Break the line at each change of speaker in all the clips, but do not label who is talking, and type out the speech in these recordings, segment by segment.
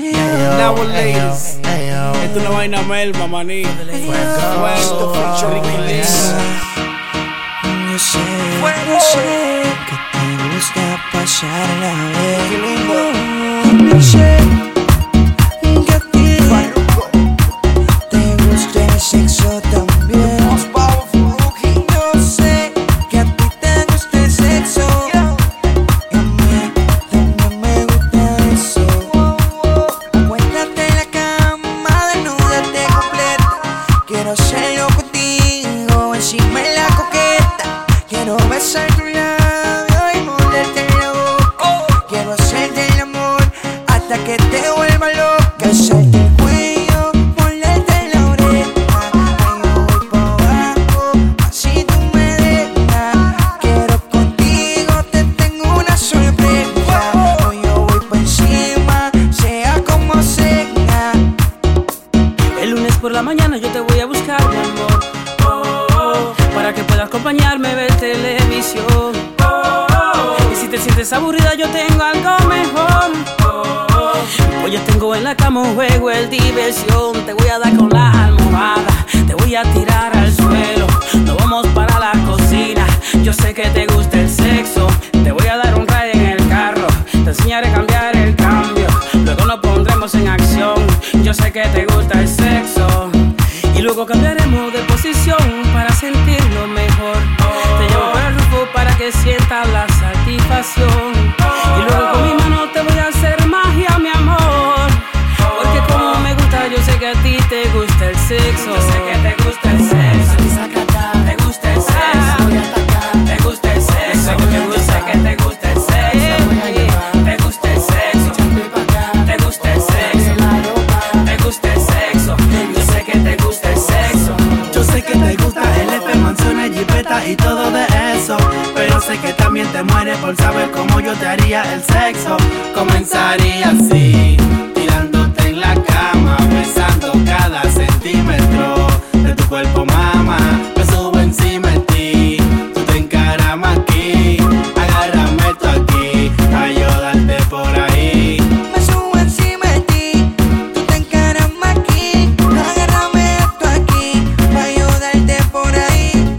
Now ladies, esto es una vaina melma, maní. Fuego, Ricky Lee.
Yo sé que te gusta pasarla bien. Yo sé que a ti te gusta el sexo también. Yo sé que a ti te gusta el sexo. Y a mí también me gusta eso. Acuéstate en la cama, desnúdate completa. Quiero hacerlo contigo, encima de la coqueta. Quiero besar tu labio y morderte la boca. Quiero hacerte el amor hasta que te vuelva loca. Hacerte el cuello, morderte la oreja. Ay, yo voy pa' abajo, así tú me dejas. Quiero contigo, te tengo una sorpresa. Hoy yo voy pa' encima, sea como sea.
El lunes por la mañana yo te voy a buscar, mi amor, para que puedas acompañarme a ver televisión. Y si te sientes aburrida yo tengo algo mejor. Pues yo tengo en la cama un juego, el diversión. Te voy a dar con la almohada, te voy a tirar al suelo. Nos vamos para la cocina, yo sé que te gusta el sexo. Te voy a dar un ride en el carro, te enseñaré a cambiar el cambio. Luego nos pondremos en acción, yo sé que te gusta el sexo. Y luego cambiaremos de posición para sentirlo mejor. Te llevo para el rufo para que sientas la satisfacción. Y luego con mi mano te voy a hacer magia, mi amor. Porque como me gusta, yo sé que a ti te gusta el sexo. Yo sé que te gusta el sexo. Te gusta el sexo. Te gusta el sexo. Yo sé que te gusta el sexo. Te gusta el sexo. Te gusta el sexo. Te gusta el sexo. Yo sé que te gusta el sexo.
Yo sé que te gusta el F, mansiones, jipeta y todo de eso. Pero sé que también te mueres por saber cómo yo te haría el sexo. Comenzaría así, tirándote en la cama, besando cada centímetro de tu cuerpo, mamá. Me subo encima de ti, tú te encaramas aquí. Agárrame tú aquí, ayúdate por ahí.
Me subo encima de ti, tú te encaramas aquí. Agárrame esto aquí, pa' ayudarte por ahí.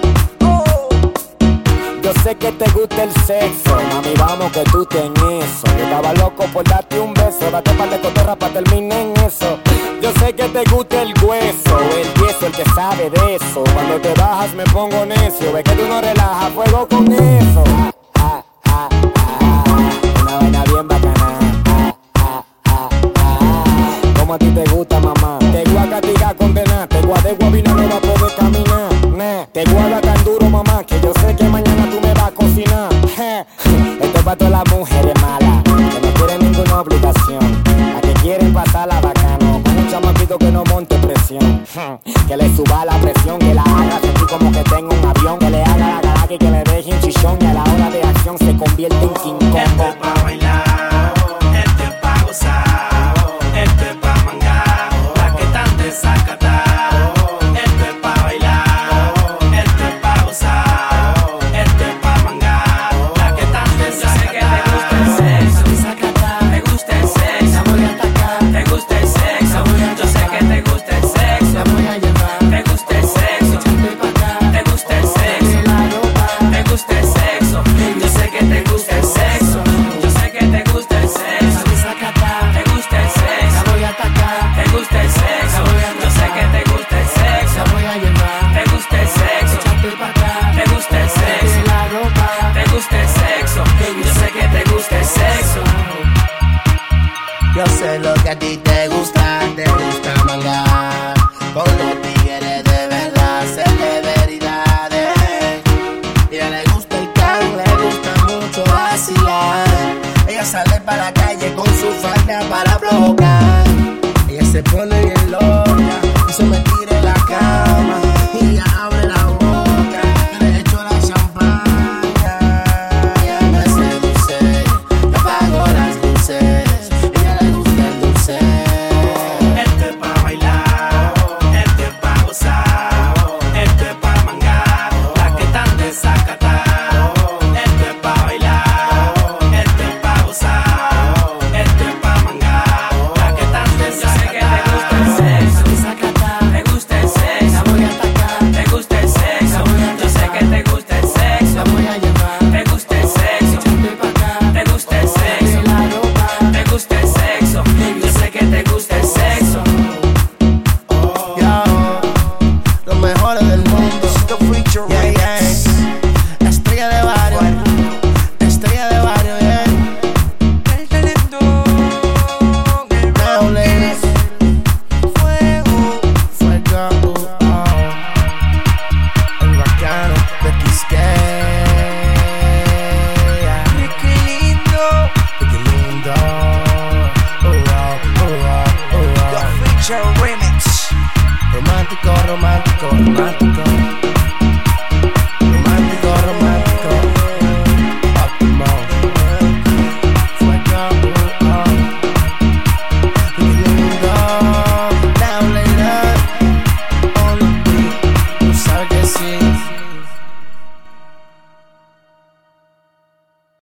Yo sé que te gusta el sexo, mami, vamos que tú ten eso. Yo estaba loco por darte un beso, date par de cotorra pa' terminar en eso. Yo sé que te gusta el hueso, el tieso, el que sabe de eso. Cuando te bajas me pongo necio, ve que tú no relajas, fuego con eso. Una vaina bien bacana. Como a ti te gusta, mamá. Te voy a castigar, condenar. Te voy a de guabina, no va a poder caminar. Nah. Te voy a dar tan duro, mamá, que yo sé que mañana tú me vas a cocinar. Esto es para todas las mujeres malas que no quieren ninguna obligación, a que quieren pasarla bacano, con un chamaquito que no monte presión. Que le suba la presión, que la haga sentir como que tengo un avión, que le haga la galaga y que le deje un chichón, y a la hora de acción se convierte en King Kong.
Esto es pa' bailar, esto es pa' gozar, esto es pa' mangar, la que tan desacatar. Esto es pa' bailar, esto es pa' gozar, esto es pa' mangar, la que tan desacatar.
Te gusta el sexo, te gusta el sexo. Yo sé que te gusta el sexo. Te gusta el sexo, te gusta el sexo. Te gusta el sexo, yo sé que te gusta el sexo. Yo sé que te gusta el sexo. Te gusta el sexo, te gusta el sexo. Yo sé que te gusta el sexo. Te gusta el sexo, te gusta el sexo. Te gusta el sexo, yo sé que te gusta el sexo.
Yo sé lo que a ti te gusta mangar. Con los tigres de verdad, celebridades. Y a ella le gusta el can, le gusta mucho vacilar. Ella sale para la calle con su falda para provocar. Ella se pone bien loca y se me tira en la cara.